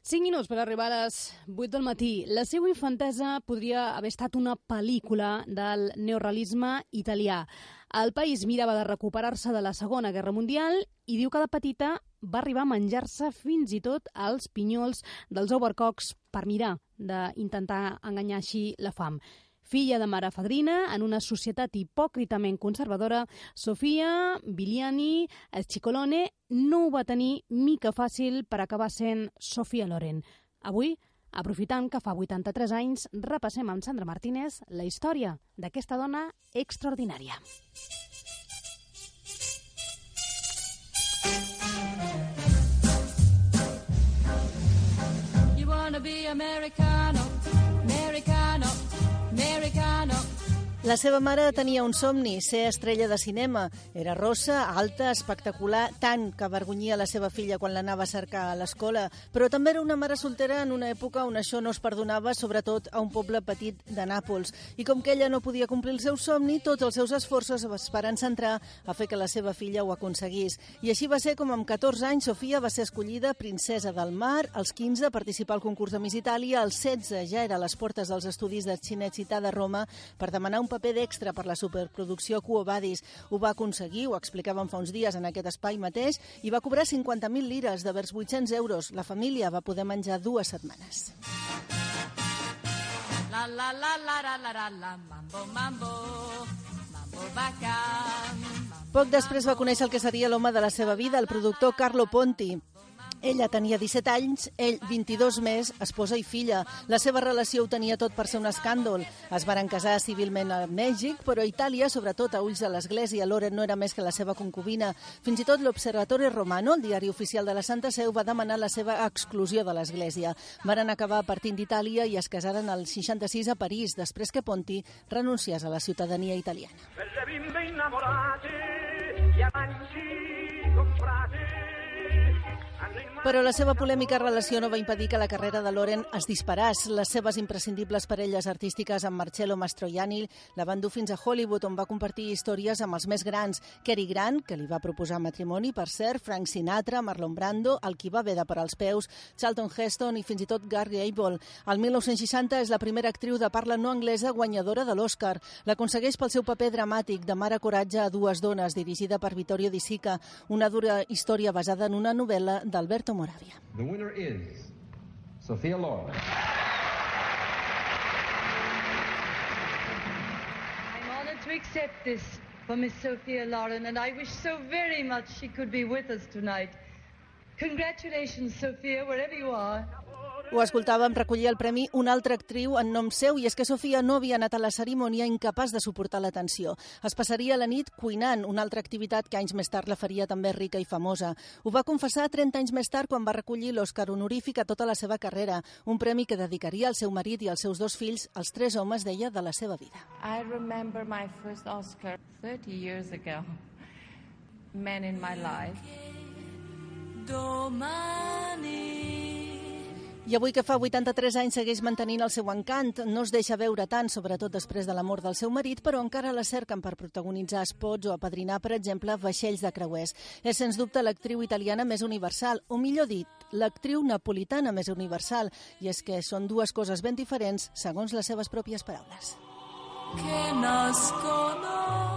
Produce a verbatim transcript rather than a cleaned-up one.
cinc minuts per arribar a les vuit del matí. La seva infantesa podria haver estat una pel·lícula del neorrealisme italià. El país mirava de recuperar-se de la Segona Guerra Mundial i diu que de petita va arribar a menjar-se fins i tot els pinyols dels overcocs per mirar d'intentar enganyar així la fam. Filla de mare fadrina, en una societat hipòcritament conservadora, Sofia Biliani Ciccolone no ho va tenir mica fàcil per acabar sent Sofia Loren. Avui, aprofitant que fa vuitanta-tres anys, repassem amb Sandra Martínez la història d'aquesta dona extraordinària. You wanna be americano, americano, americano. La seva mare tenia un somni, ser estrella de cinema. Era rossa, alta, espectacular, tant que avergonyia la seva filla quan l'anava a cercar a l'escola. Però també era una mare soltera en una època on això no es perdonava, sobretot a un poble petit de Nàpols. I com que ella no podia complir el seu somni, tots els seus esforços es varen centrar a fer que la seva filla ho aconseguís. I així va ser com amb catorze anys Sofia va ser escollida princesa del mar, als quinze participar al concurs de Miss Itàlia, als setze ja era a les portes dels estudis de Cinecittà de Roma per demanar un paper d'extra per la superproducció Quo Vadis. Ho va aconseguir, ho explicàvem fa uns dies en aquest espai mateix, i va cobrar cinquanta mil lires, de vers vuit-cents euros. La família va poder menjar dues setmanes. La la la la la la la la mambo mambo mambo bacán. Poc després va conèixer el que seria l'home de la seva vida, el productor Carlo Ponti. Ella tenia disset anys, ell vint-i-dos més, esposa i filla. La seva relació ho tenia tot per ser un escàndol. Es varen casar civilment a Mèxic, però a Itàlia, sobretot a ulls de l'Església, Loren no era més que la seva concubina. Fins i tot l'Observatore Romano, el diari oficial de la Santa Seu, va demanar la seva exclusió de l'Església. Varen acabar partint d'Itàlia i es casaren al seixanta-sis a París, després que Ponti renunciés a la ciutadania italiana. Però la seva polèmica relació no va impedir que la carrera de Loren es disparàs. Les seves imprescindibles parelles artístiques amb Marcello Mastroianni la van dur fins a Hollywood, on va compartir històries amb els més grans. Cary Grant, que li va proposar matrimoni, per cert, Frank Sinatra, Marlon Brando, el qui va haver de parar els peus, Charlton Heston i fins i tot Gary Abel. El mil nou-cents seixanta és la primera actriu de parla no anglesa guanyadora de l'Oscar. L'aconsegueix pel seu paper dramàtic de mare coratge a dues dones, dirigida per Vittorio Di Sica, una dura història basada en una novel·la d'Alberto Moravia. The winner is Sophia Loren. I'm honored to accept this for Miss Sophia Loren, and I wish so very much she could be with us tonight. Congratulations, Sophia, wherever you are. Ho escoltàvem recollir el premi una altra actriu en nom seu, i és que Sofia no havia anat a la cerimònia, incapaç de suportar l'atenció. Es passaria la nit cuinant, una altra activitat que anys més tard la faria també rica i famosa. Ho va confessar trenta anys més tard quan va recollir l'Oscar honorífic a tota la seva carrera, un premi que dedicaria al seu marit i als seus dos fills, els tres homes, deia, de la seva vida. I remember my first Oscar thirty years ago. Men in my life. Domani. I avui que fa vuitanta-tres anys segueix mantenint el seu encant. No es deixa veure tant, sobretot després de la mort del seu marit, però encara la cerquen per protagonitzar spots o apadrinar, per exemple, vaixells de creuers. És, sens dubte, l'actriu italiana més universal, o millor dit, l'actriu napolitana més universal. I és que són dues coses ben diferents, segons les seves pròpies paraules. Que nascono